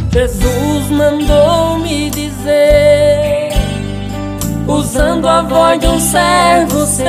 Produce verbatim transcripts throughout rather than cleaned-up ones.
Jesus mandou me dizer, usando a voz de um servo seu,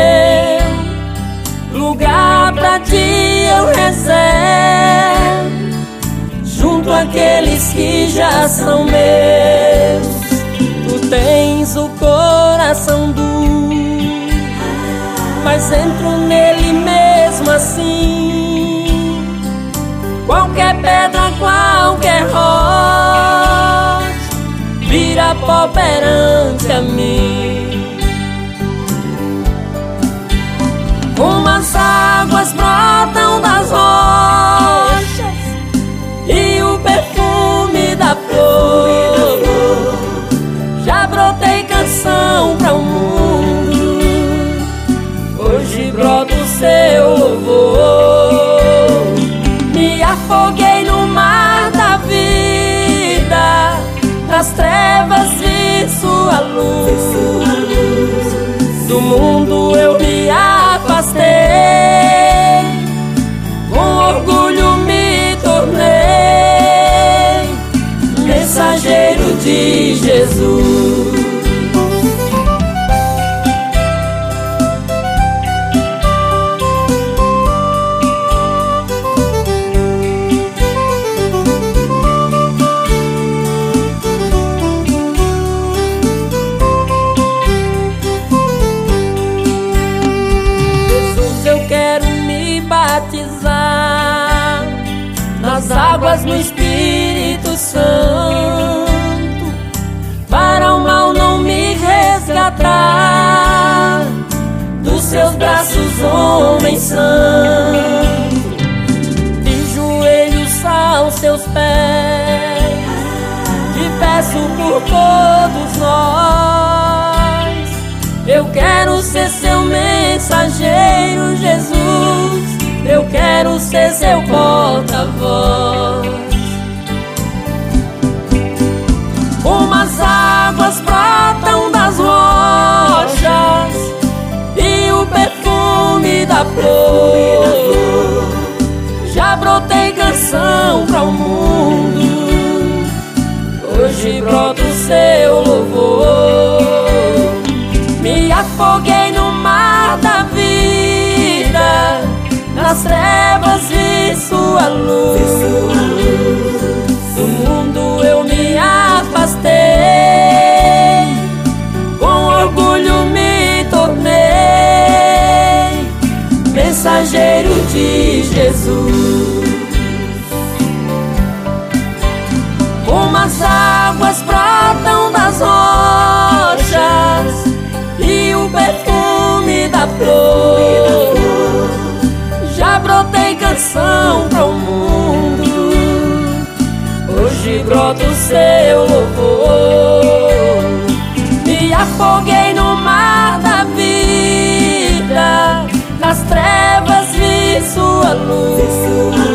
lugar pra ti eu reservo, junto àqueles que já são meus. Tu tens o coração duro, mas entro nele mesmo assim. Qualquer pedra, qualquer rocha vira pó perante a mim. Umas águas brotam das rochas e o perfume da flor. Já brotei canção para o mundo, hoje brota o seu louvor. Me afoguei no mar da vida, nas trevas vi sua luz. Do mundo eu me afastei, com orgulho me tornei mensageiro de Jesus. Batizar nas águas no Espírito Santo, para o mal não me resgatar, dos seus braços, homem santo. De joelhos aos seus pés, te peço por todos nós. Eu quero ser seu mensageiro, Jesus. Eu quero ser seu porta-voz. Umas águas brotam das rochas e o perfume da flor. Já brotei canção para o mundo, hoje brota o seu louvor. Me afoguei no mar da vida, nas trevas vi sua luz. Do mundo eu me afastei, com orgulho me tornei mensageiro de Jesus. Umas águas brotam das rochas e o perfume da flor. Já brotei canção para o mundo, hoje brota o seu louvor. Me afoguei no mar da vida, nas trevas vi sua luz.